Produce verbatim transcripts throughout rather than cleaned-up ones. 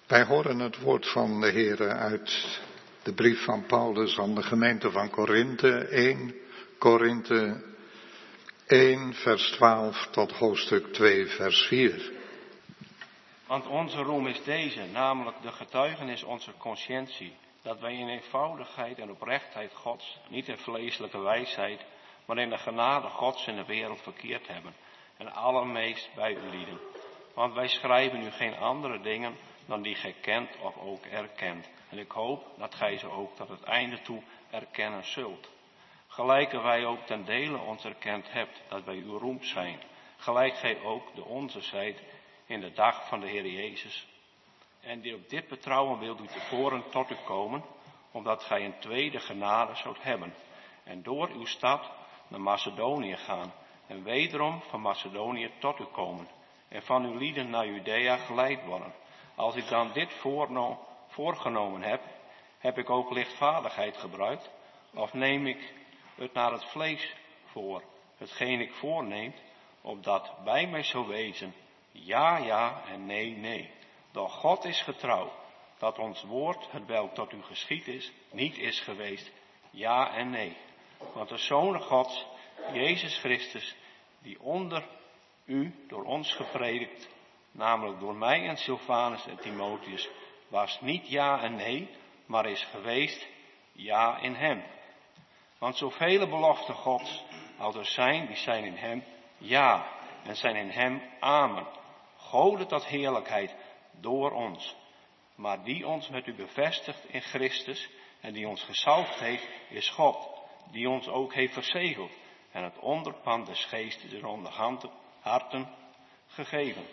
Wij horen het woord van de Heere uit de brief van Paulus aan de gemeente van Korinthe, één Korinthe één vers twaalf tot hoofdstuk twee vers vier. Want onze roem is deze, namelijk de getuigenis onze consciëntie, dat wij in eenvoudigheid en oprechtheid Gods, niet in vleeselijke wijsheid, maar in de genade Gods in de wereld verkeerd hebben, en allermeest bij u lieden. Want wij schrijven u geen andere dingen dan die gij kent of ook erkent. En ik hoop dat gij ze ook tot het einde toe erkennen zult. Gelijke wij ook ten dele ons erkend hebt, dat wij uw roem zijn, gelijk gij ook de onze zijt in de dag van de Heer Jezus. En die op dit betrouwen wilt u tevoren tot u komen, omdat gij een tweede genade zoudt hebben. En door uw stad naar Macedonië gaan, en wederom van Macedonië tot u komen, en van uw lieden naar Judea geleid worden. Als ik dan dit voorno- voorgenomen heb, heb ik ook lichtvaardigheid gebruikt, of neem ik het naar het vlees voor, hetgeen ik voorneem, opdat bij mij zou wezen, ja, ja en nee, nee. Doch God is getrouw, dat ons woord, hetwelk tot u geschied is, niet is geweest, ja en nee. Want de Zoon Gods, Jezus Christus, die onder u door ons gepredikt, namelijk door mij en Silvanus en Timotheus, was niet ja en nee, maar is geweest ja in hem. Want zoveel beloften Gods als er zijn, die zijn in hem ja, en zijn in hem amen. Gode tot heerlijkheid door ons. Maar die ons met u bevestigt in Christus en die ons gezalfd heeft, is God, die ons ook heeft verzegeld en het onderpand des geestes in onze harten gegeven.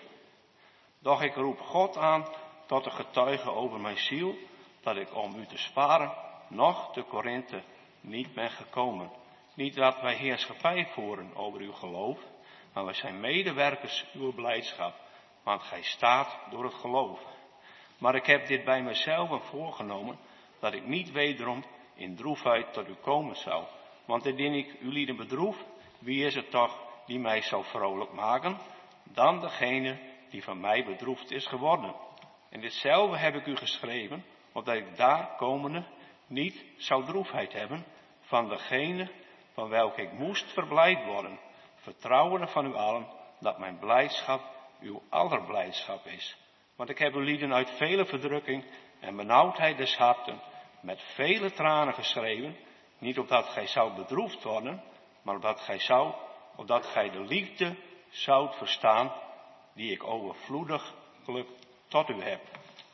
Doch ik roep God aan tot de getuige over mijn ziel, dat ik om u te sparen nog te Korinthe niet ben gekomen. Niet dat wij heerschappij voeren over uw geloof, maar wij zijn medewerkers uw blijdschap, want gij staat door het geloof. Maar ik heb dit bij mezelf voorgenomen, dat ik niet wederom in droefheid tot u komen zou. Want indien ik u lieden bedroef, wie is het toch die mij zou vrolijk maken, dan degene die van mij bedroefd is geworden. En ditzelfde heb ik u geschreven, opdat ik daar komende niet zou droefheid hebben van degene van welke ik moest verblijd worden, vertrouwende van u allen, dat mijn blijdschap uw aller blijdschap is. Want ik heb u lieden uit vele verdrukking en benauwdheid des harten, met vele tranen geschreven, niet opdat gij zou bedroefd worden, maar opdat gij zou, opdat gij de liefde zoudt verstaan, die ik overvloediglijk tot u heb.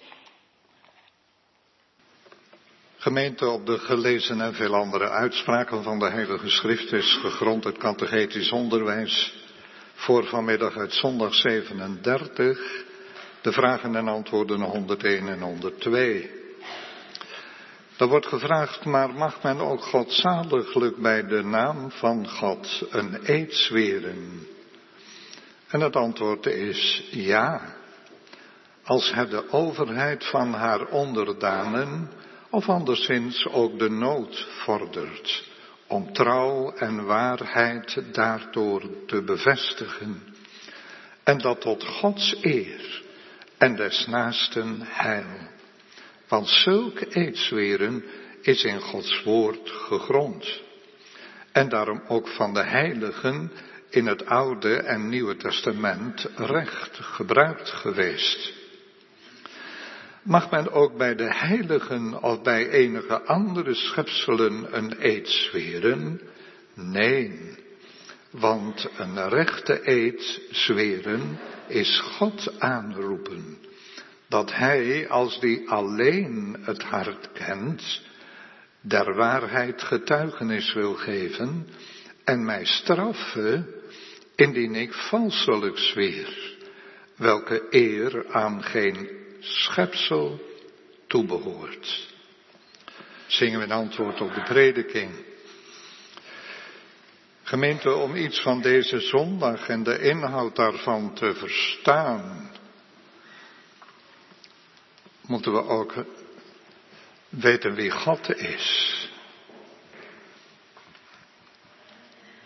Gemeente, op de gelezen en veel andere uitspraken van de Heilige Schrift is gegrond het catechetisch onderwijs voor vanmiddag uit zondag zevenendertig, de vragen en antwoorden honderdéén en honderdtwee. Er wordt gevraagd, maar mag men ook godzaliglijk bij de naam van God een eed zweren? En het antwoord is ja, als het de overheid van haar onderdanen of anderszins ook de nood vordert, om trouw en waarheid daardoor te bevestigen, en dat tot Gods eer en des naasten heil. Want zulk eedzweren is in Gods woord gegrond, en daarom ook van de heiligen in het Oude en Nieuwe Testament recht gebruikt geweest. Mag men ook bij de heiligen of bij enige andere schepselen een eed zweren? Nee, want een rechte eed zweren is God aanroepen, dat hij, als die alleen het hart kent, der waarheid getuigenis wil geven en mij straffen, indien ik valselijk zweer, welke eer aan geen schepsel toebehoort. Zingen we een antwoord op de prediking. Gemeente, om iets van deze zondag en de inhoud daarvan te verstaan, moeten we ook weten wie God is.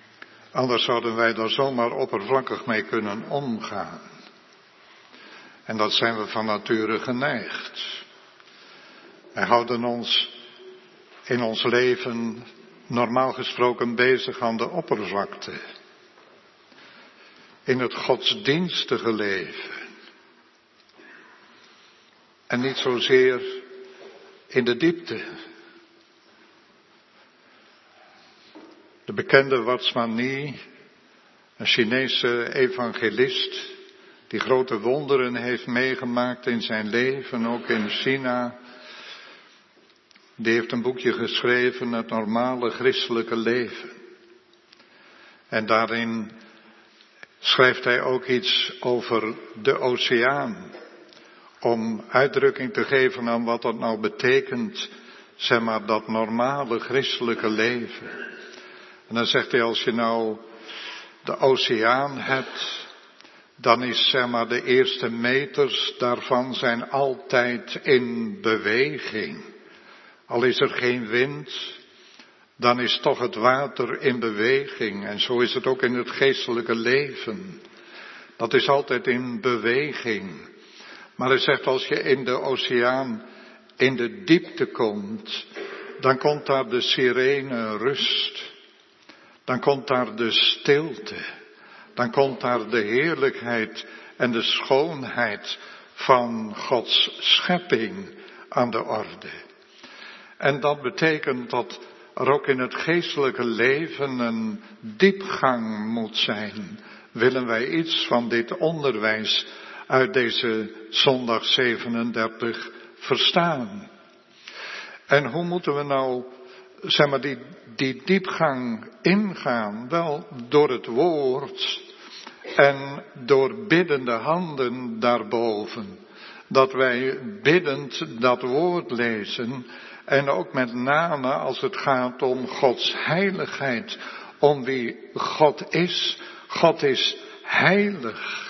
Anders zouden wij daar zomaar oppervlakkig mee kunnen omgaan. En dat zijn we van nature geneigd. Wij houden ons in ons leven normaal gesproken bezig aan de oppervlakte. In het godsdienstige leven. En niet zozeer in de diepte. De bekende Watsmani, een Chinese evangelist, die grote wonderen heeft meegemaakt in zijn leven, ook in China. Die heeft een boekje geschreven, Het normale christelijke leven. En daarin schrijft hij ook iets over de oceaan. Om uitdrukking te geven aan wat dat nou betekent, zeg maar, dat normale christelijke leven. En dan zegt hij, als je nou de oceaan hebt, dan is, zeg maar, de eerste meters daarvan zijn altijd in beweging. Al is er geen wind, dan is toch het water in beweging. En zo is het ook in het geestelijke leven. Dat is altijd in beweging. Maar hij zegt, als je in de oceaan in de diepte komt, dan komt daar de sirene rust. Dan komt daar de stilte. Dan komt daar de heerlijkheid en de schoonheid van Gods schepping aan de orde. En dat betekent dat er ook in het geestelijke leven een diepgang moet zijn. Willen wij iets van dit onderwijs uit deze zondag zevenendertig verstaan? En hoe moeten we nou, zeg maar, die, die diepgang ingaan? Wel, door het woord en door biddende handen daarboven. Dat wij biddend dat woord lezen. En ook met name als het gaat om Gods heiligheid. Om wie God is. God is heilig.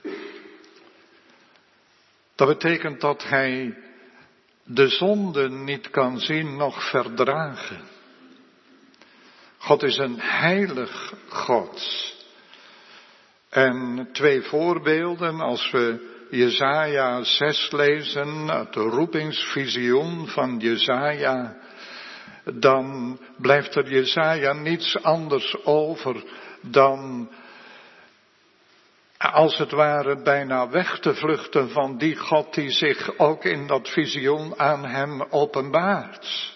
Dat betekent dat hij de zonde niet kan zien, noch verdragen. God is een heilig God. En twee voorbeelden, als we Jesaja zes lezen, het roepingsvisioen van Jesaja, dan blijft er Jesaja niets anders over dan als het ware bijna weg te vluchten van die God die zich ook in dat visioen aan hem openbaart.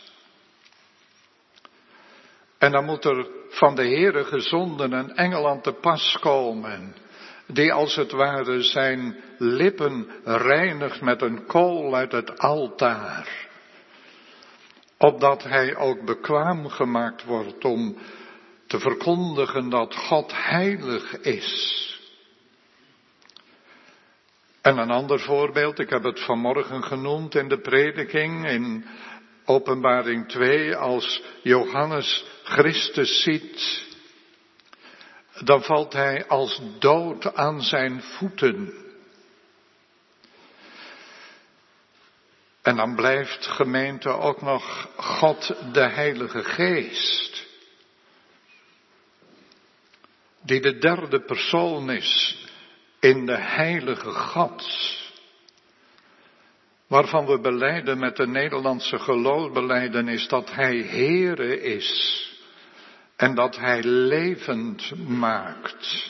En dan moet er van de Heere gezonden een engel aan te pas komen, die als het ware zijn lippen reinigt met een kool uit het altaar. Opdat hij ook bekwaam gemaakt wordt om te verkondigen dat God heilig is. En een ander voorbeeld, ik heb het vanmorgen genoemd in de prediking, in Openbaring twee, als Johannes Christus ziet, dan valt hij als dood aan zijn voeten. En dan blijft, gemeente, ook nog God de Heilige Geest, die de derde persoon is in de Heilige God, waarvan we belijden met de Nederlandse geloofsbelijdenis dat hij Heere is en dat hij levend maakt.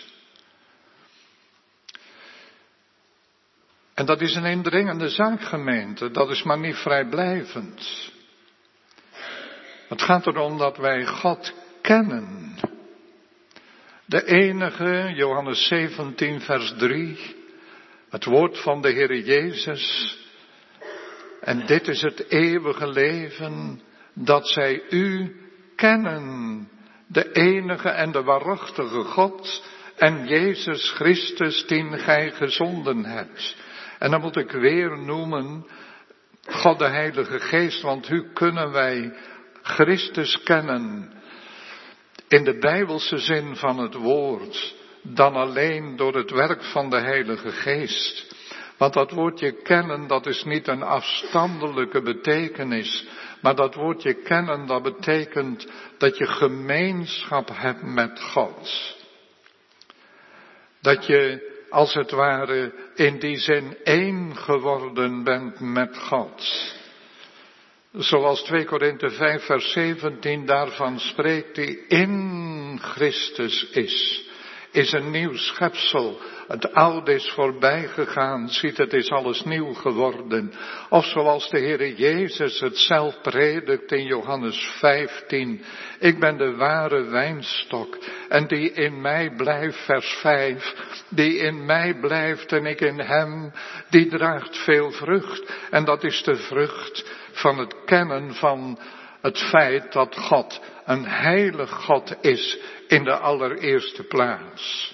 En dat is een indringende zaak, gemeente, dat is maar niet vrijblijvend. Het gaat erom dat wij God kennen. De enige, Johannes zeventien vers drie, het woord van de Heer Jezus. En dit is het eeuwige leven, dat zij u kennen, de enige en de waarachtige God en Jezus Christus die gij gezonden hebt. En dan moet ik weer noemen, God de Heilige Geest, want hoe kunnen wij Christus kennen in de Bijbelse zin van het woord, dan alleen door het werk van de Heilige Geest. Want dat woordje kennen, dat is niet een afstandelijke betekenis, maar dat woordje kennen, dat betekent dat je gemeenschap hebt met God. Dat je als het ware in die zin één geworden bent met God. Zoals twee Korinthe vijf vers zeventien daarvan spreekt, die in Christus is, is een nieuw schepsel. Het oude is voorbij gegaan, ziet het is alles nieuw geworden. Of zoals de Heere Jezus het zelf predikt in Johannes vijftien. Ik ben de ware wijnstok en die in mij blijft, vers vijf. Die in mij blijft en ik in hem, die draagt veel vrucht. En dat is de vrucht van het kennen van het feit dat God een heilig God is in de allereerste plaats.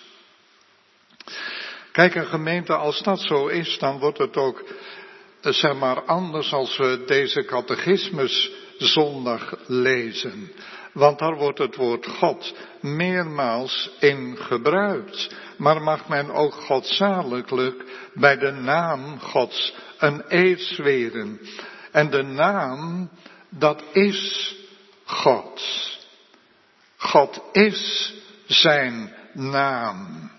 Kijk, een gemeente, als dat zo is, dan wordt het ook, zeg maar, anders als we deze catechismus zondag lezen. Want daar wordt het woord God meermaals in gebruikt. Maar mag men ook godzaliglijk bij de naam Gods een eed zweren. En de naam, dat is God. God is zijn naam.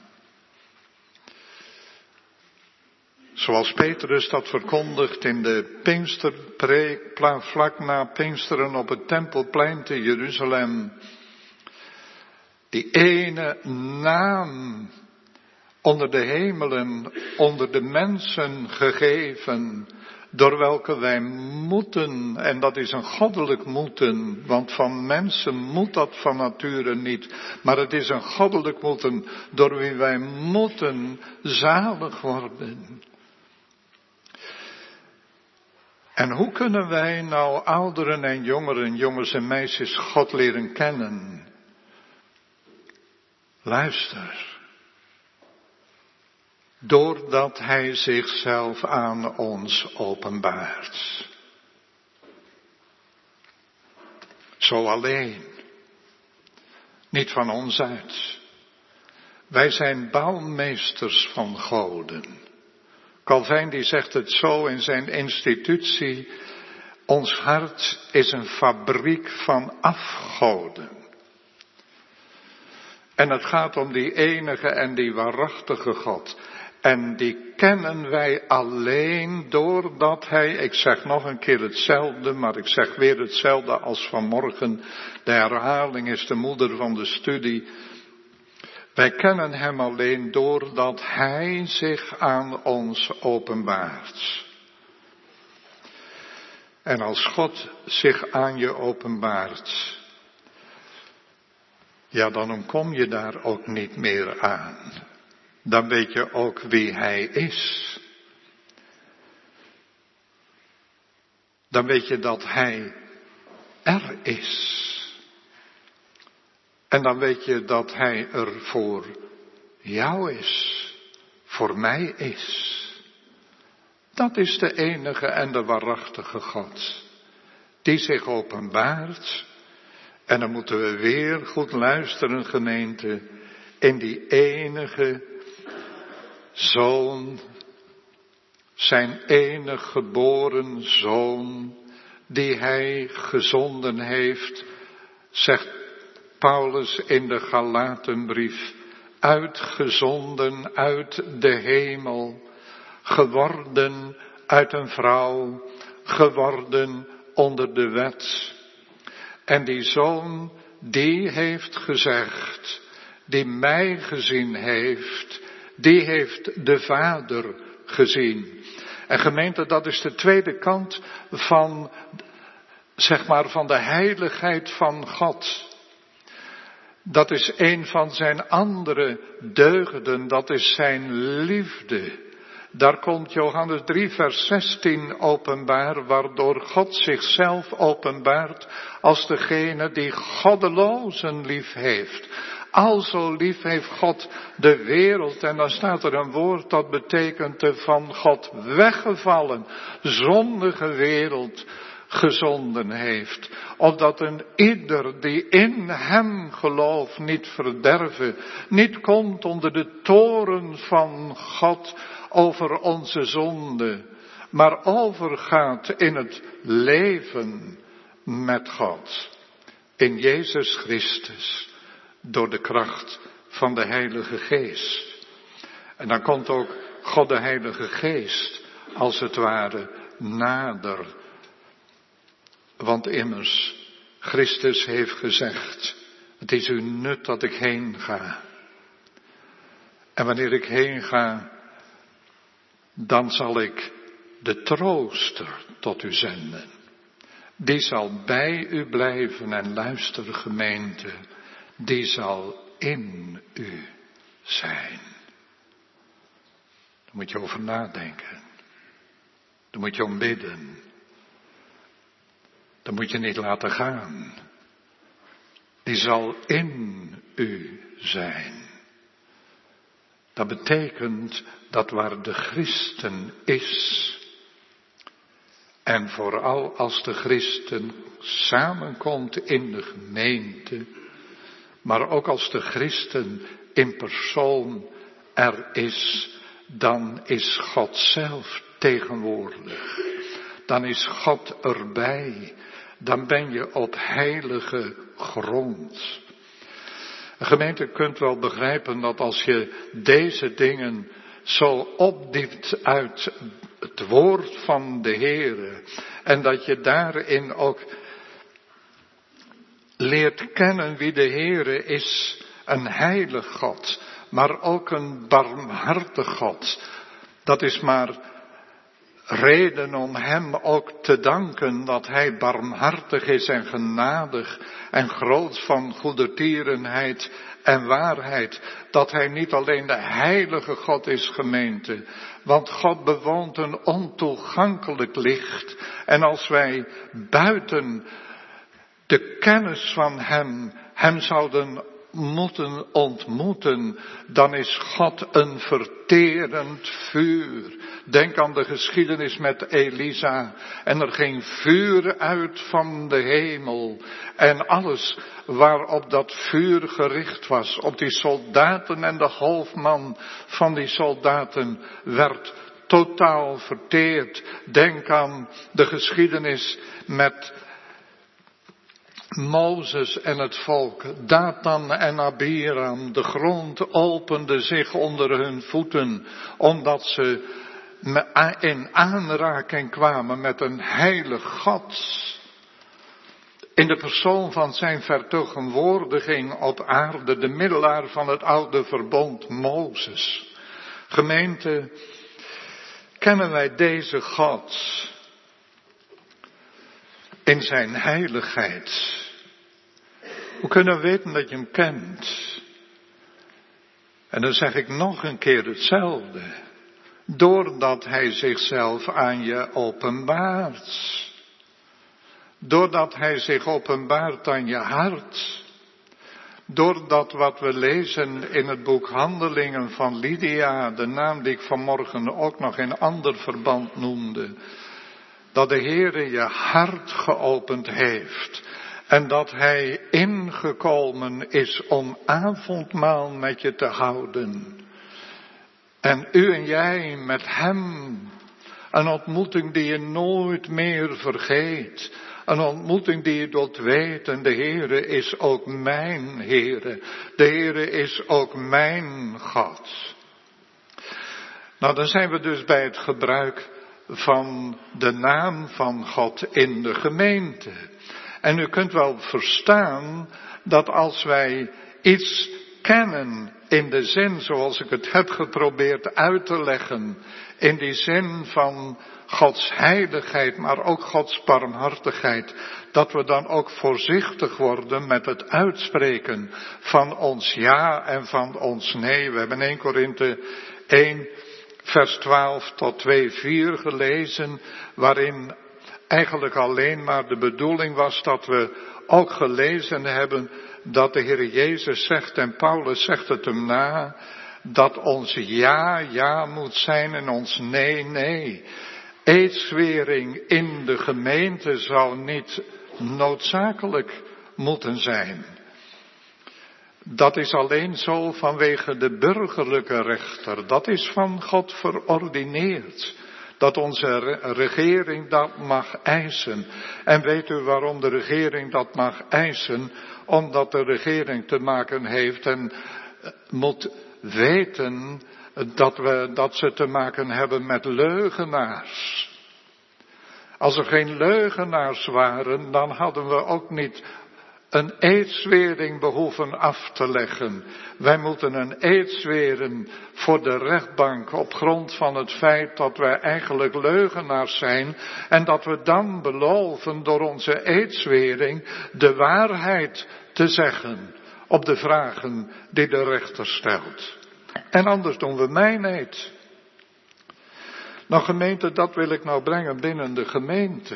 Zoals Petrus dat verkondigt in de Pinksterpreek, vlak na Pinksteren op het Tempelplein te Jeruzalem. Die ene naam onder de hemelen, onder de mensen gegeven, door welke wij moeten, en dat is een goddelijk moeten, want van mensen moet dat van nature niet, maar het is een goddelijk moeten, door wie wij moeten zalig worden. En hoe kunnen wij nou ouderen en jongeren, jongens en meisjes, God leren kennen? Luister. Doordat hij zichzelf aan ons openbaart. Zo alleen. Niet van ons uit. Wij zijn bouwmeesters van goden. Calvijn die zegt het zo in zijn institutie. Ons hart is een fabriek van afgoden. En het gaat om die enige en die waarachtige God. En die kennen wij alleen doordat hij, ik zeg nog een keer hetzelfde, maar ik zeg weer hetzelfde als vanmorgen. De herhaling is de moeder van de studie. Wij kennen hem alleen doordat hij zich aan ons openbaart. En als God zich aan je openbaart, ja, dan ontkom je daar ook niet meer aan. Dan weet je ook wie hij is. Dan weet je dat hij er is. En dan weet je dat hij er voor jou is. Voor mij is. Dat is de enige en de waarachtige God. Die zich openbaart. En dan moeten we weer goed luisteren, gemeente. In die enige Zoon. Zijn enig geboren Zoon. Die hij gezonden heeft. Zegt Paulus in de Galatenbrief. Uitgezonden uit de hemel. Geworden uit een vrouw. Geworden onder de wet. En die Zoon, die heeft gezegd, die mij gezien heeft, die heeft de Vader gezien. En gemeente, dat is de tweede kant van, zeg maar, van de heiligheid van God. Dat is een van zijn andere deugden, dat is zijn liefde. Daar komt Johannes drie vers zestien openbaar, waardoor God zichzelf openbaart als degene die goddelozen lief heeft. Alzo lief heeft God de wereld, en dan staat er een woord dat betekent de van God weggevallen, zondige wereld gezonden heeft. Opdat een ieder die in hem gelooft niet verderven, niet komt onder de toren van God over onze zonde, maar overgaat in het leven met God. In Jezus Christus, door de kracht van de Heilige Geest. En dan komt ook God de Heilige Geest, als het ware, nader. Want immers, Christus heeft gezegd, het is uw nut dat ik heen ga. En wanneer ik heen ga, dan zal ik de trooster tot u zenden. Die zal bij u blijven en luister gemeente, die zal in u zijn. Daar moet je over nadenken. Daar moet je om bidden. Dat moet je niet laten gaan. Die zal in u zijn. Dat betekent dat waar de christen is, en vooral als de christen samenkomt in de gemeente, maar ook als de christen in persoon er is, dan is God zelf tegenwoordig. Dan is God erbij. Dan ben je op heilige grond. De gemeente kunt wel begrijpen dat als je deze dingen zo opdiept uit het woord van de Heere, en dat je daarin ook leert kennen wie de Heere is, een heilig God, maar ook een barmhartig God. Dat is maar reden om hem ook te danken dat hij barmhartig is en genadig en groot van goedertierenheid en waarheid. Dat hij niet alleen de heilige God is, gemeente, want God bewoont een ontoegankelijk licht. En als wij buiten de kennis van hem, hem zouden moeten ontmoeten, dan is God een verterend vuur. Denk aan de geschiedenis met Elisa. En er ging vuur uit van de hemel. En alles waarop dat vuur gericht was, op die soldaten en de hoofdman van die soldaten, werd totaal verteerd. Denk aan de geschiedenis met Mozes en het volk, Dathan en Abiram. De grond opende zich onder hun voeten, omdat ze in aanraking kwamen met een heilig God. In de persoon van zijn vertegenwoordiging op aarde, de middelaar van het oude verbond, Mozes. Gemeente, kennen wij deze God in zijn heiligheid? Hoe kunnen we weten dat je hem kent? En dan zeg ik nog een keer hetzelfde. Doordat hij zichzelf aan je openbaart. Doordat hij zich openbaart aan je hart. Doordat wat we lezen in het boek Handelingen van Lydia, de naam die ik vanmorgen ook nog in ander verband noemde, dat de Heere je hart geopend heeft. En dat hij ingekomen is om avondmaal met je te houden. En u en jij met hem. Een ontmoeting die je nooit meer vergeet. Een ontmoeting die je doet weten, de Heere is ook mijn Heere. De Heere is ook mijn God. Nou, dan zijn we dus bij het gebruik van de naam van God in de gemeente. En u kunt wel verstaan dat als wij iets kennen in de zin zoals ik het heb geprobeerd uit te leggen, in die zin van Gods heiligheid, maar ook Gods barmhartigheid, dat we dan ook voorzichtig worden met het uitspreken van ons ja en van ons nee. We hebben één Korinthe één vers twaalf tot twee vier gelezen, waarin eigenlijk alleen maar de bedoeling was dat we ook gelezen hebben dat de Heer Jezus zegt, en Paulus zegt het hem na, dat ons ja, ja moet zijn en ons nee, nee. Eedswering in de gemeente zou niet noodzakelijk moeten zijn. Dat is alleen zo vanwege de burgerlijke rechter. Dat is van God verordineerd. Dat onze regering dat mag eisen. En weet u waarom de regering dat mag eisen? Omdat de regering te maken heeft en moet weten dat, we, dat ze te maken hebben met leugenaars. Als er geen leugenaars waren, dan hadden we ook niet een eedzwering behoeven af te leggen. Wij moeten een eed zweren voor de rechtbank op grond van het feit dat wij eigenlijk leugenaars zijn en dat we dan beloven door onze eedzwering de waarheid te zeggen op de vragen die de rechter stelt. En anders doen we mijn eed. Nou gemeente, dat wil ik nou brengen binnen de gemeente.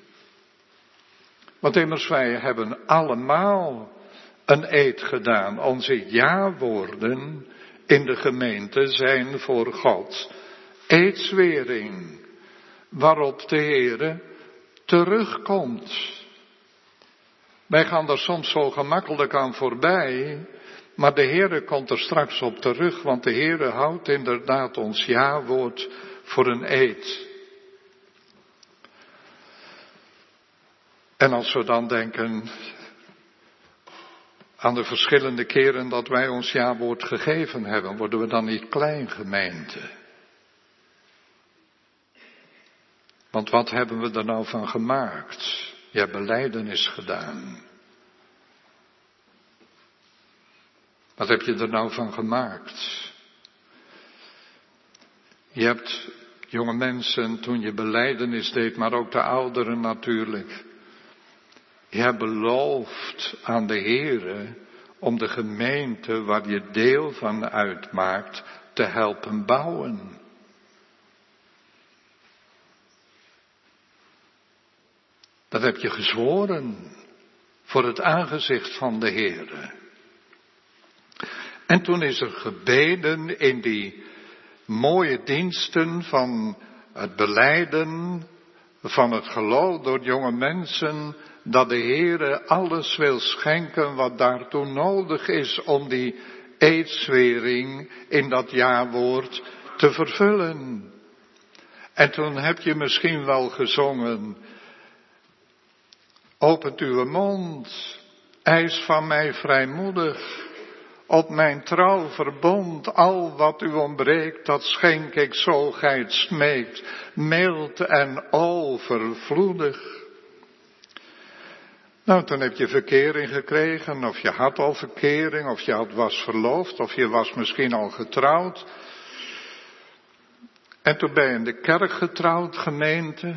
Want immers wij hebben allemaal een eed gedaan. Onze ja-woorden in de gemeente zijn voor God eedzwering. Waarop de Heere terugkomt. Wij gaan er soms zo gemakkelijk aan voorbij. Maar de Heere komt er straks op terug. Want de Heere houdt inderdaad ons ja-woord voor een eed. En als we dan denken aan de verschillende keren dat wij ons ja-woord gegeven hebben, worden we dan niet klein, gemeente? Want wat hebben we er nou van gemaakt? Je hebt belijdenis gedaan. Wat heb je er nou van gemaakt? Je hebt jonge mensen toen je belijdenis deed, maar ook de ouderen natuurlijk. Je hebt beloofd aan de Heere om de gemeente waar je deel van uitmaakt te helpen bouwen. Dat heb je gezworen voor het aangezicht van de Heere. En toen is er gebeden in die mooie diensten van het belijden van het geloof door jonge mensen, dat de Heere alles wil schenken wat daartoe nodig is om die eedzwering in dat ja-woord te vervullen. En toen heb je misschien wel gezongen, opent uw mond, eis van mij vrijmoedig, op mijn trouw verbond, al wat u ontbreekt, dat schenk ik zo gij het smeekt, mild en overvloedig. Nou, toen heb je verkering gekregen, of je had al verkering, of je had was verloofd, of je was misschien al getrouwd. En toen ben je in de kerk getrouwd, gemeente.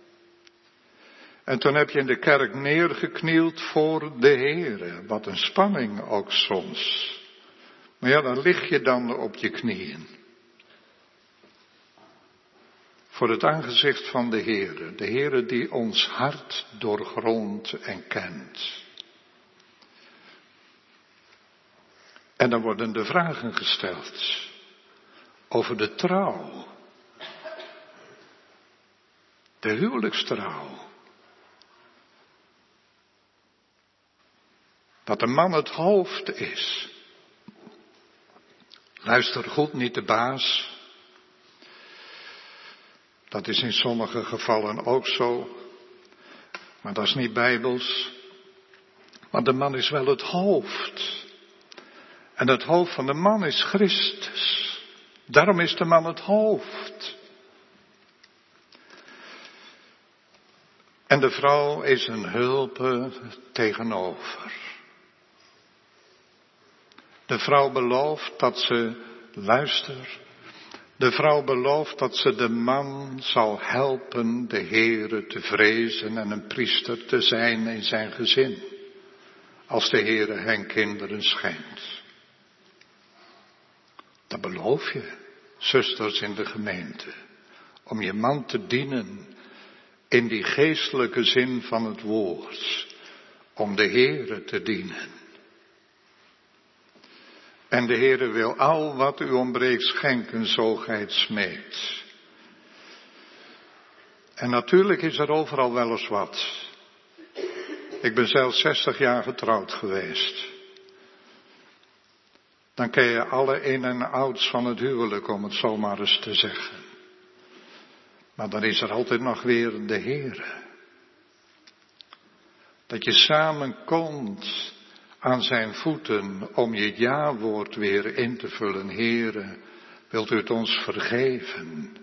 En toen heb je in de kerk neergeknield voor de Heere. Wat een spanning ook soms. Maar ja, dan lig je dan op je knieën. Voor het aangezicht van de Heere. De Heere die ons hart doorgrondt en kent. En dan worden de vragen gesteld. Over de trouw. De huwelijkstrouw. Dat de man het hoofd is. Luister goed, niet de baas. Dat is in sommige gevallen ook zo. Maar dat is niet bijbels. Maar de man is wel het hoofd. En het hoofd van de man is Christus. Daarom is de man het hoofd. En de vrouw is een hulpe tegenover. De vrouw belooft dat ze, luister, de vrouw belooft dat ze de man zal helpen de Heere te vrezen en een priester te zijn in zijn gezin. Als de Heere hen kinderen schenkt. Dat beloof je, zusters in de gemeente. Om je man te dienen in die geestelijke zin van het woord. Om de Heere te dienen. En de Heere wil al wat u ontbreekt schenken, zo gij het smeekt. En natuurlijk is er overal wel eens wat. Ik ben zelf zestig jaar getrouwd geweest. Dan ken je alle in- en outs van het huwelijk, om het zo maar eens te zeggen. Maar dan is er altijd nog weer de Heere. Dat je samenkomt aan zijn voeten om je ja-woord weer in te vullen. Heere, Wilt u het ons vergeven?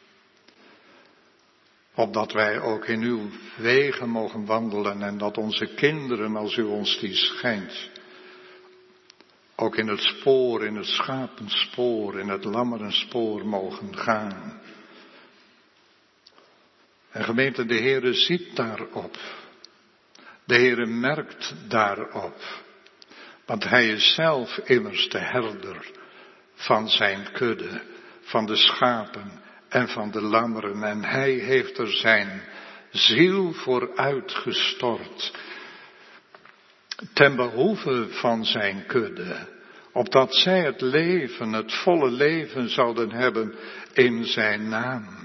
Opdat wij ook in uw wegen mogen wandelen en dat onze kinderen, als u ons die schenkt, ook in het spoor, in het schapenspoor, in het lammerenspoor mogen gaan. En gemeente, de Heere ziet daarop. De Heere merkt daarop. Want hij is zelf immers de herder van zijn kudde, van de schapen en van de lammeren. En hij heeft er zijn ziel voor uitgestort. Ten behoeve van zijn kudde. Opdat zij het leven, het volle leven zouden hebben in zijn naam.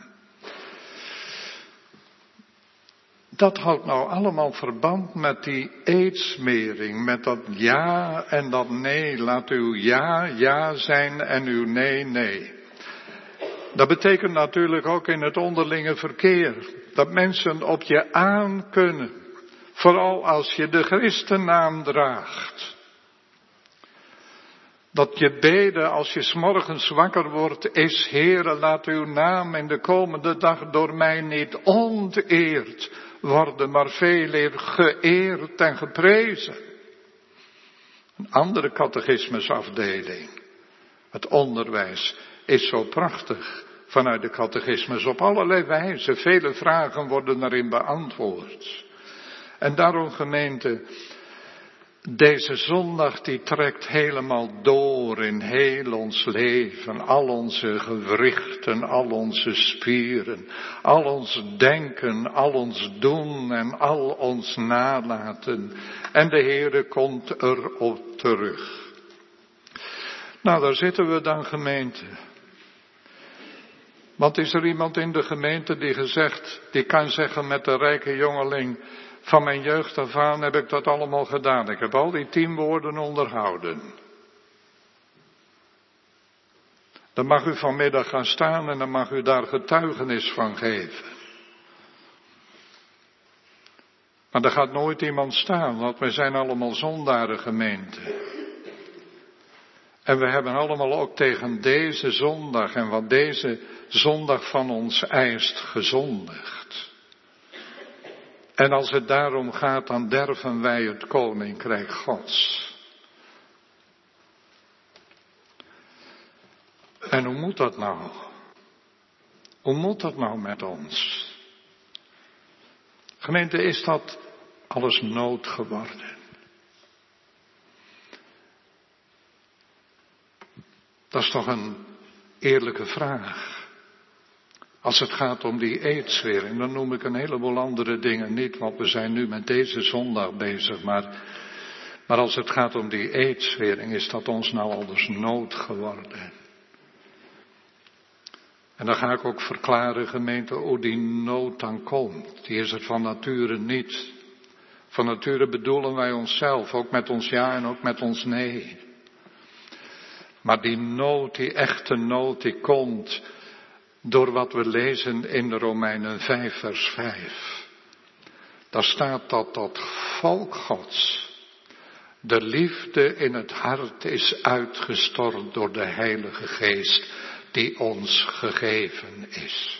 Dat houdt nou allemaal verband met die eedsmering, met dat ja en dat nee. Laat uw ja ja zijn en uw nee nee. Dat betekent natuurlijk ook in het onderlinge verkeer. Dat mensen op je aan kunnen. Vooral als je de Christennaam draagt. Dat je beden als je 's morgens wakker wordt is: Heere, laat uw naam in de komende dag door mij niet onteerd worden, maar veel eer geëerd en geprezen. Een andere catechismusafdeling. Het onderwijs is zo prachtig vanuit de catechismus op allerlei wijzen. Vele vragen worden daarin beantwoord. En daarom, gemeente, deze zondag die trekt helemaal door in heel ons leven. Al onze gewrichten, al onze spieren, al ons denken, al ons doen en al ons nalaten. En de Heere komt erop terug. Nou, daar zitten we dan, gemeente. Want is er iemand in de gemeente die gezegd, die kan zeggen met de rijke jongeling: van mijn jeugd af aan heb ik dat allemaal gedaan. Ik heb al die tien woorden onderhouden. Dan mag u vanmiddag gaan staan en dan mag u daar getuigenis van geven. Maar er gaat nooit iemand staan, want wij zijn allemaal zondaren, gemeente. En we hebben allemaal ook tegen deze zondag en wat deze zondag van ons eist gezondigd. En als het daarom gaat, dan derven wij het koninkrijk Gods. En hoe moet dat nou? Hoe moet dat nou met ons? Gemeente, is dat alles nood geworden? Dat is toch een eerlijke vraag. Als het gaat om die eedswering, dan noem ik een heleboel andere dingen niet, want we zijn nu met deze zondag bezig. Maar, maar als het gaat om die eedswering, is dat ons nou alles nood geworden. En dan ga ik ook verklaren, gemeente, hoe die nood dan komt. Die is er van nature niet. Van nature bedoelen wij onszelf, ook met ons ja en ook met ons nee. Maar die nood, die echte nood, die komt door wat we lezen in de Romeinen vijf vers vijf. Daar staat dat dat volk Gods, de liefde in het hart is uitgestort door de Heilige Geest die ons gegeven is.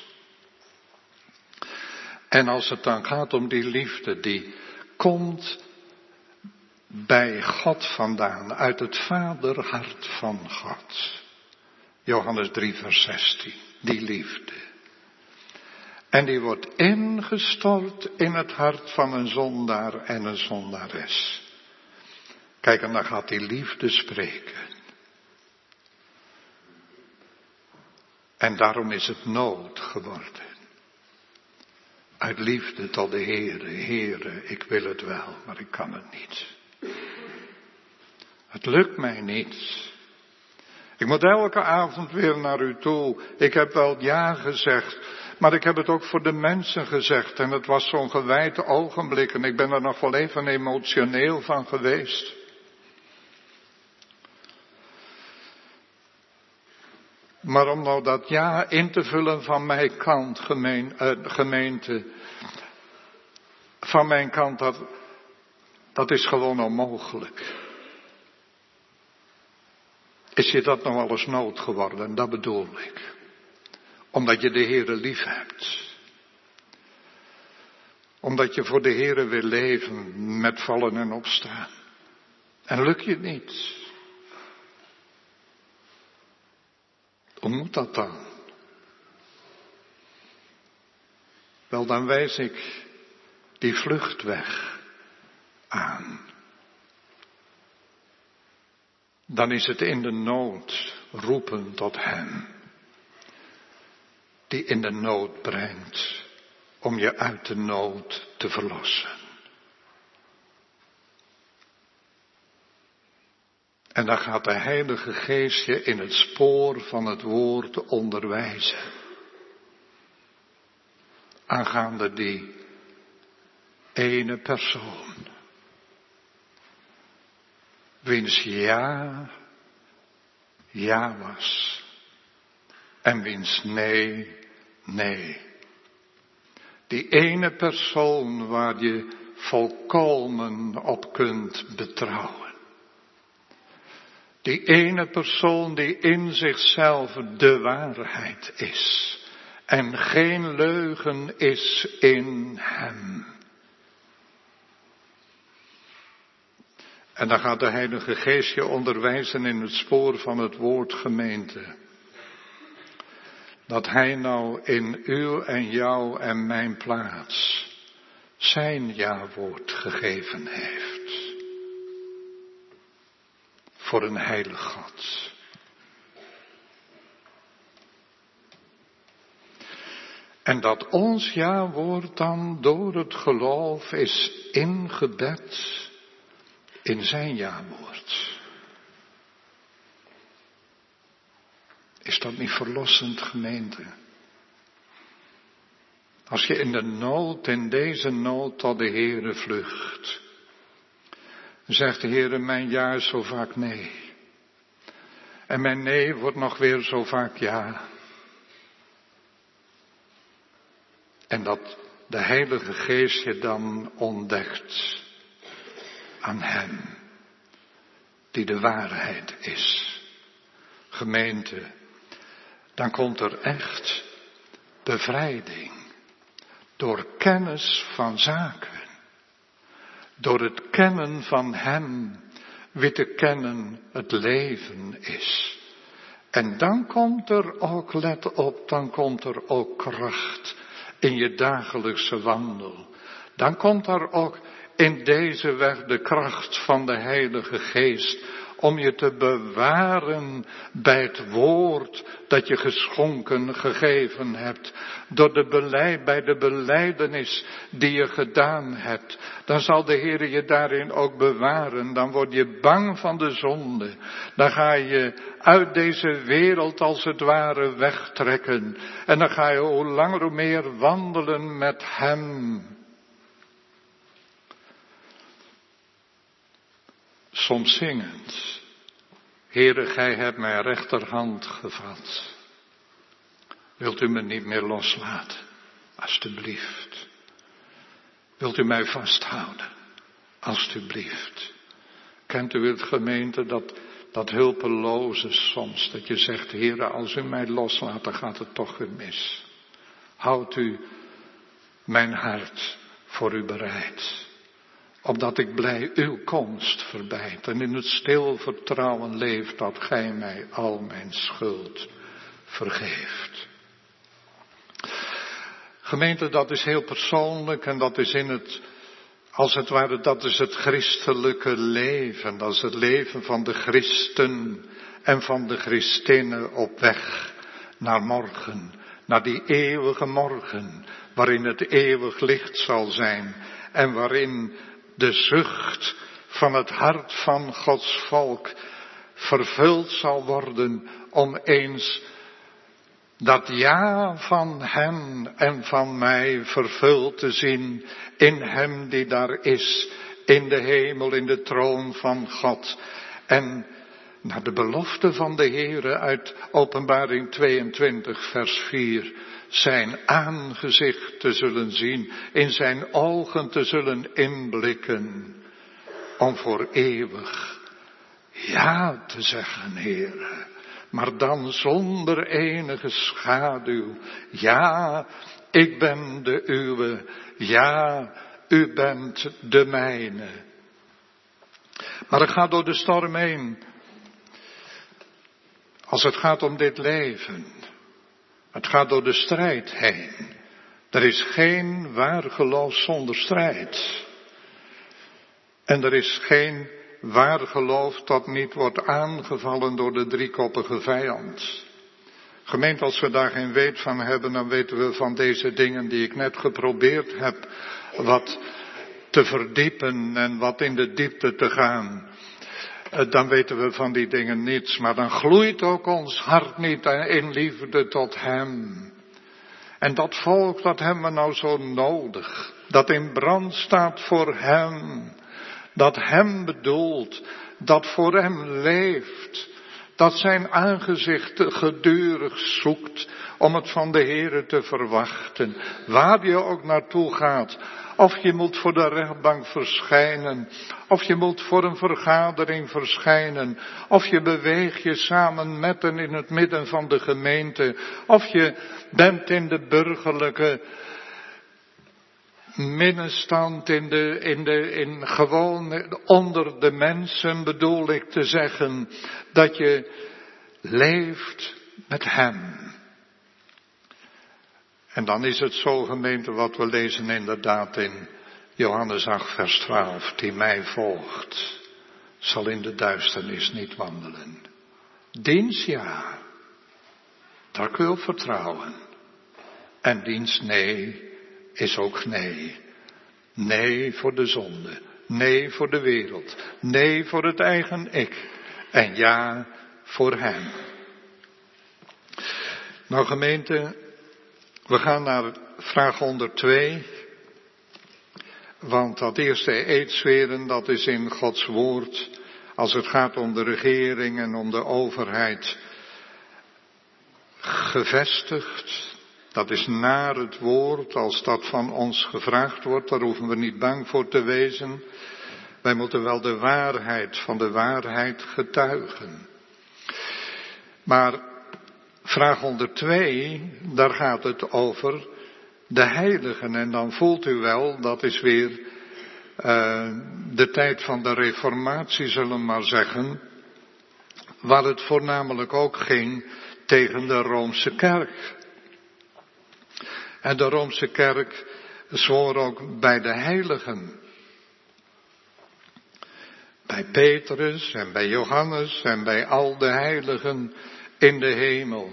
En als het dan gaat om die liefde, die komt bij God vandaan, uit het vaderhart van God. Johannes drie vers zestien, die liefde. En die wordt ingestort in het hart van een zondaar en een zondares. Kijk, en dan gaat die liefde spreken. En daarom is het nood geworden. Uit liefde tot de Heere, Heere, ik wil het wel, maar ik kan het niet. Het lukt mij niet. Ik moet elke avond weer naar u toe. Ik heb wel ja gezegd, maar ik heb het ook voor de mensen gezegd. En het was zo'n gewijd ogenblik en ik ben er nog wel even emotioneel van geweest. Maar om nou dat ja in te vullen van mijn kant, gemeen, uh, gemeente, van mijn kant, dat, dat is gewoon onmogelijk. Is je dat nou alles nood geworden? Dat bedoel ik. Omdat je de Heere lief hebt. Omdat je voor de Heere wil leven met vallen en opstaan. En lukt je niet. Hoe moet dat dan? Wel, dan wijs ik die vluchtweg aan. Dan is het in de nood roepen tot Hem. Die in de nood brengt om je uit de nood te verlossen. En dan gaat de Heilige Geest je in het spoor van het woord onderwijzen. Aangaande die ene persoon. Wiens ja, ja was. En wiens nee, nee. Die ene persoon waar je volkomen op kunt betrouwen. Die ene persoon die in zichzelf de waarheid is. En geen leugen is in hem. En dan gaat de Heilige Geest je onderwijzen in het spoor van het woord gemeente. Dat Hij nou in uw en jou en mijn plaats zijn ja-woord gegeven heeft. Voor een heilig God. En dat ons ja-woord dan door het geloof is ingebed in zijn ja-woord. Is dat niet verlossend, gemeente? Als je in de nood, in deze nood tot de Heere vlucht. Zegt de Heere, mijn ja is zo vaak nee. En mijn nee wordt nog weer zo vaak ja. En dat de Heilige Geest je dan ontdekt aan Hem, die de waarheid is. Gemeente, dan komt er echt bevrijding door kennis van zaken. Door het kennen van Hem, wie te kennen het leven is. En dan komt er ook, let op, dan komt er ook kracht in je dagelijkse wandel. Dan komt er ook in deze weg de kracht van de Heilige Geest om je te bewaren bij het woord dat je geschonken, gegeven hebt. Door de beleid, bij de belijdenis die je gedaan hebt. Dan zal de Heer je daarin ook bewaren. Dan word je bang van de zonde. Dan ga je uit deze wereld als het ware wegtrekken. En dan ga je hoe langer hoe meer wandelen met Hem. Soms zingend. Heere, gij hebt mijn rechterhand gevat. Wilt u me niet meer loslaten? Alsjeblieft. Wilt u mij vasthouden? Alsjeblieft. Kent u het, gemeente, dat, dat hulpeloze soms. Dat je zegt, Heere, als u mij loslaat, dan gaat het toch weer mis. Houdt u mijn hart voor u bereid. Opdat ik blij uw komst verbijt en in het stil vertrouwen leef dat gij mij al mijn schuld vergeeft. Gemeente, dat is heel persoonlijk en dat is in het, als het ware, dat is het christelijke leven. Dat is het leven van de christen en van de christinnen op weg naar morgen. Naar die eeuwige morgen, waarin het eeuwig licht zal zijn en waarin de zucht van het hart van Gods volk vervuld zal worden om eens dat ja van Hem en van mij vervuld te zien in Hem die daar is, in de hemel, in de troon van God. En naar de belofte van de Heere uit Openbaring tweeëntwintig vers vier, zijn aangezicht te zullen zien, in zijn ogen te zullen inblikken, om voor eeuwig ja te zeggen, Heere. Maar dan zonder enige schaduw. Ja, ik ben de uwe. Ja, u bent de mijne. Maar het gaat door de storm heen. Als het gaat om dit leven. Het gaat door de strijd heen. Er is geen waar geloof zonder strijd. En er is geen waar geloof dat niet wordt aangevallen door de driekoppige vijand. Gemeente, als we daar geen weet van hebben, dan weten we van deze dingen die ik net geprobeerd heb wat te verdiepen en wat in de diepte te gaan. Dan weten we van die dingen niets, maar dan gloeit ook ons hart niet in liefde tot Hem. En dat volk, dat hebben we nou zo nodig. Dat in brand staat voor Hem. Dat Hem bedoelt. Dat voor Hem leeft. Dat zijn aangezicht gedurig zoekt om het van de Heere te verwachten. Waar je ook naartoe gaat. Of je moet voor de rechtbank verschijnen. Of je moet voor een vergadering verschijnen. Of je beweegt je samen met en in het midden van de gemeente. Of je bent in de burgerlijke middenstand, in de, in de, in gewoon onder de mensen bedoel ik te zeggen. Dat je leeft met Hem. En dan is het zo, gemeente, wat we lezen inderdaad in Johannes acht vers twaalf. Die mij volgt, zal in de duisternis niet wandelen. Dienst ja, daar kun je op vertrouwen. En dienst nee, is ook nee. Nee voor de zonde. Nee voor de wereld. Nee voor het eigen ik. En ja voor Hem. Nou gemeente, we gaan naar vraag honderdtwee. Want dat eerste eedzweren, dat is in Gods woord. Als het gaat om de regering en om de overheid gevestigd. Dat is naar het woord, als dat van ons gevraagd wordt. Daar hoeven we niet bang voor te wezen. Wij moeten wel de waarheid van de waarheid getuigen. Maar vraag honderdtwee, daar gaat het over de heiligen. En dan voelt u wel, dat is weer uh, de tijd van de reformatie, zullen we maar zeggen. Waar het voornamelijk ook ging tegen de Roomse kerk. En de Roomse kerk zwoer ook bij de heiligen. Bij Petrus en bij Johannes en bij al de heiligen in de hemel.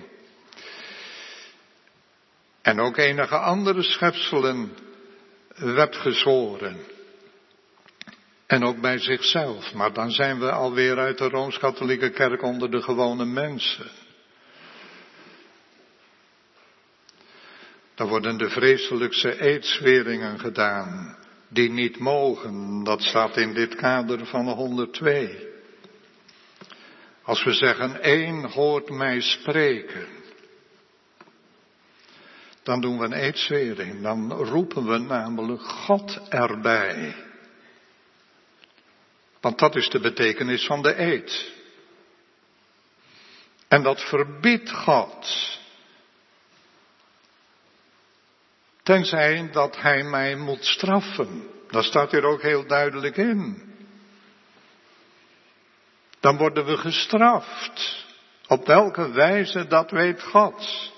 En ook enige andere schepselen werd gezworen. En ook bij zichzelf. Maar dan zijn we alweer uit de Rooms-Katholieke kerk onder de gewone mensen. Dan worden de vreselijkste eedzweringen gedaan. Die niet mogen. Dat staat in dit kader van honderdtwee. Als we zeggen, één hoort mij spreken. Dan doen we een eedzwering. Dan roepen we namelijk God erbij. Want dat is de betekenis van de eed. En dat verbiedt God. Tenzij dat hij mij moet straffen. Dat staat hier ook heel duidelijk in. Dan worden we gestraft. Op welke wijze, dat weet God.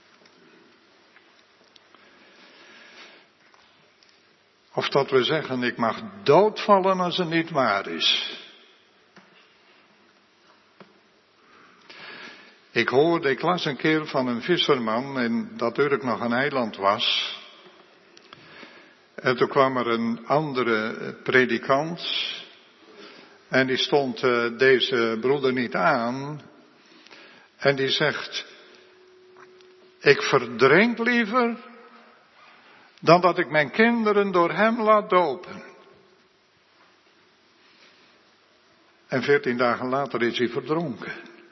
Of dat we zeggen, ik mag doodvallen als het niet waar is. Ik hoorde, ik las een keer van een visserman, en dat Urk nog een eiland was. En toen kwam er een andere predikant. En die stond uh, deze broeder niet aan. En die zegt, ik verdrink liever dan dat ik mijn kinderen door hem laat dopen. En veertien dagen later is hij verdronken.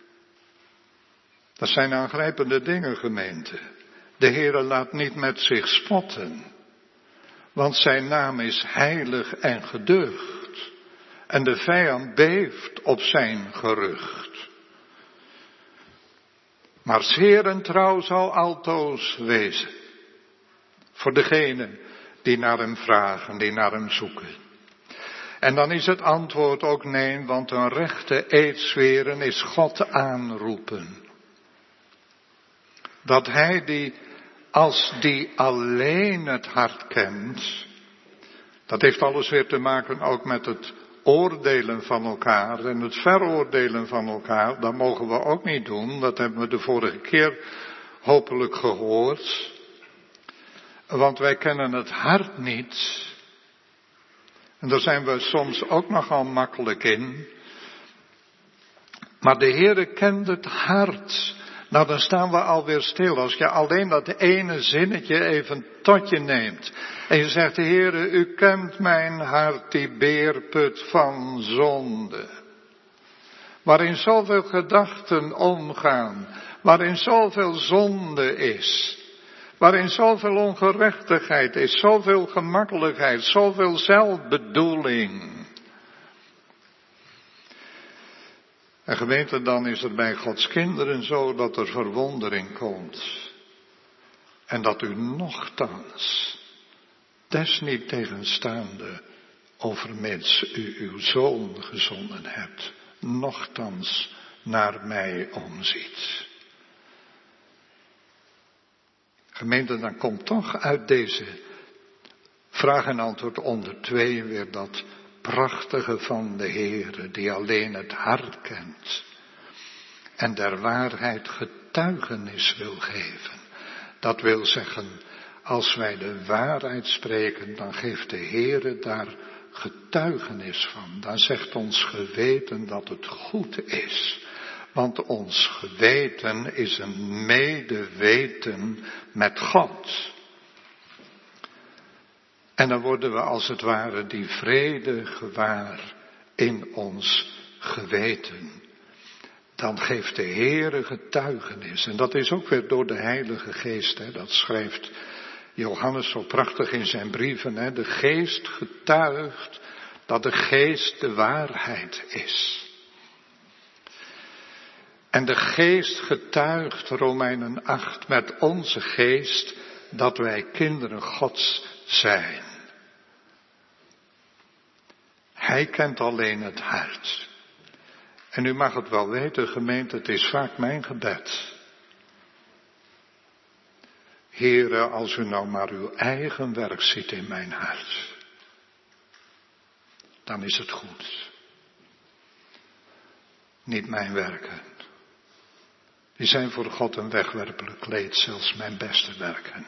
Dat zijn aangrijpende dingen, gemeente. De Heere laat niet met zich spotten. Want zijn naam is heilig en gedeugd. En de vijand beeft op zijn gerucht. Maar zeer en trouw zal altoos wezen. Voor degenen die naar hem vragen, die naar hem zoeken. En dan is het antwoord ook nee, want een rechte eed zweren is God aanroepen. Dat hij die, als die alleen het hart kent, dat heeft alles weer te maken ook met het oordelen van elkaar en het veroordelen van elkaar. Dat mogen we ook niet doen, dat hebben we de vorige keer hopelijk gehoord. Want wij kennen het hart niet. En daar zijn we soms ook nogal makkelijk in. Maar de Heere kent het hart. Nou, dan staan we alweer stil. Als je alleen dat ene zinnetje even tot je neemt. En je zegt, Heere, u kent mijn hart, die beerput van zonde. Waarin zoveel gedachten omgaan. Waarin zoveel zonde is. Waarin zoveel ongerechtigheid is, zoveel gemakkelijkheid, zoveel zelfbedoeling. En gemeente, dan is het bij Gods kinderen zo dat er verwondering komt. En dat u nochtans, desniettegenstaande, overmits u uw zoon gezonden hebt, nochtans naar mij omziet. Gemeente, dan komt toch uit deze vraag en antwoord onder twee weer dat prachtige van de Heere, die alleen het hart kent en der waarheid getuigenis wil geven. Dat wil zeggen, als wij de waarheid spreken, dan geeft de Heere daar getuigenis van. Dan zegt ons geweten dat het goed is. Want ons geweten is een medeweten met God. En dan worden we als het ware die vrede gewaar in ons geweten. Dan geeft de Heere getuigenis. En dat is ook weer door de Heilige Geest. Hè. Dat schrijft Johannes zo prachtig in zijn brieven. Hè. De Geest getuigt dat de Geest de waarheid is. En de Geest getuigt, Romeinen acht, met onze geest dat wij kinderen Gods zijn. Hij kent alleen het hart. En u mag het wel weten, gemeente, het is vaak mijn gebed. Heere, als u nou maar uw eigen werk ziet in mijn hart, dan is het goed. Niet mijn werken. Die zijn voor God een wegwerpelijk kleed, zelfs mijn beste werken.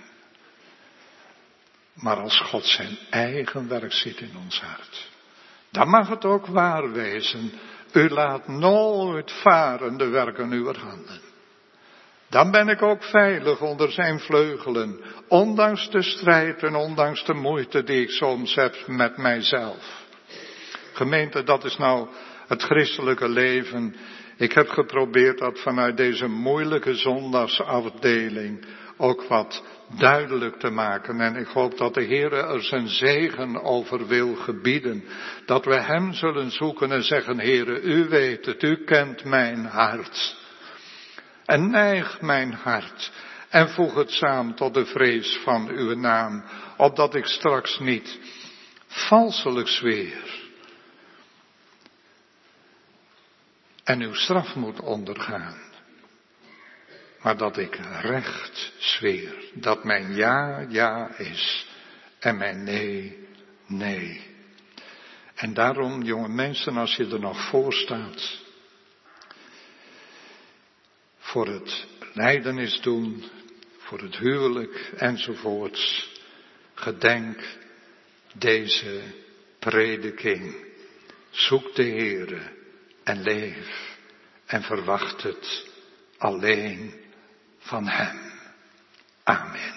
Maar als God zijn eigen werk ziet in ons hart, dan mag het ook waar wezen. U laat nooit varen de werken uw handen. Dan ben ik ook veilig onder zijn vleugelen, ondanks de strijd en ondanks de moeite die ik soms heb met mijzelf. Gemeente, dat is nou het christelijke leven. Ik heb geprobeerd dat vanuit deze moeilijke zondagsafdeling ook wat duidelijk te maken. En ik hoop dat de Heere er zijn zegen over wil gebieden. Dat we hem zullen zoeken en zeggen, Heere, u weet het, u kent mijn hart. En neig mijn hart en voeg het samen tot de vrees van uw naam. Opdat ik straks niet valselijk zweer. En uw straf moet ondergaan. Maar dat ik recht zweer. Dat mijn ja, ja is. En mijn nee, nee. En daarom, jonge mensen, als je er nog voor staat. Voor het lijdenis doen. Voor het huwelijk enzovoorts. Gedenk deze prediking. Zoek de Heere. En leef en verwacht het alleen van hem. Amen.